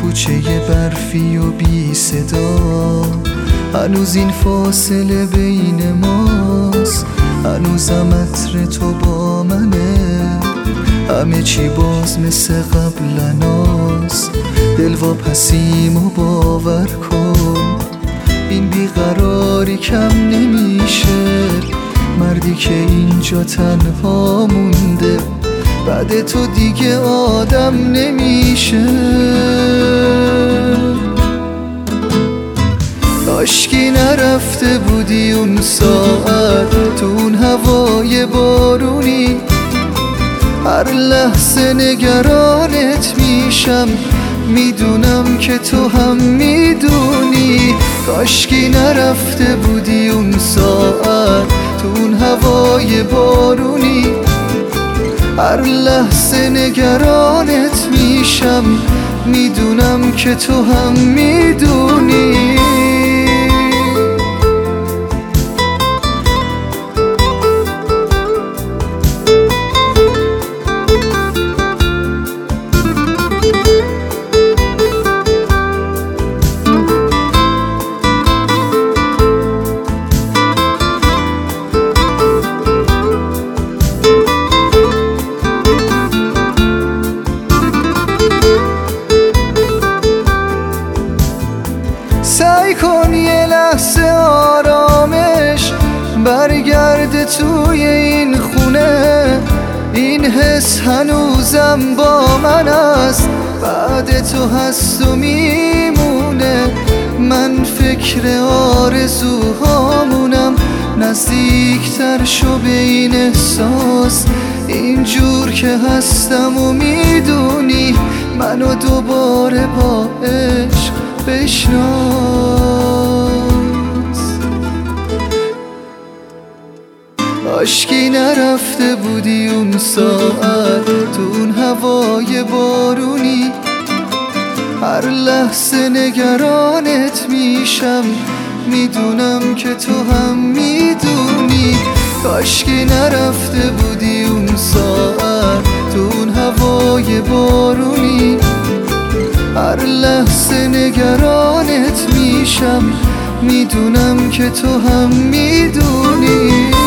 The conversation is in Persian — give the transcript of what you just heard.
کوچه برفی و بی صدا، هنوز این فاصله بین ماست، هنوزم عطر تو با منه، همه چی باز مثل قبلناست. دلواپسیم و باور کن، این بیقراری کم نمیشه، مردی که اینجا تنها مونده بعد تو دیگه آدم نمیشه. کاشکی نرفته بودی اون ساعت تو اون هوای بارونی، هر لحظه نگرانت میشم، میدونم که تو هم میدونی. کاشکی نرفته بودی اون ساعت تو اون هوای بارونی، هر لحظه نگرانت میشم، میدونم که تو هم میدونی. سعی کن یه لحظه آرامش برگرده توی این خونه، این حس هنوزم با من است، بعد تو هست و میمونه. من فکر آرزوهامونم، نزدیکتر شو به این احساس، اینجور که هستم و میدونی، منو دوباره با عشق بشناس. کاشکی نرفته بودی اون ساعت تو اون هوای بارونی، هر لحظه نگرانت میشم، میدونم که تو هم میدونی. کاشکی نرفته بودی اون ساعت تو اون هوای بارونی، هر لحظه نگرانت میشم، میدونم که تو هم میدونی.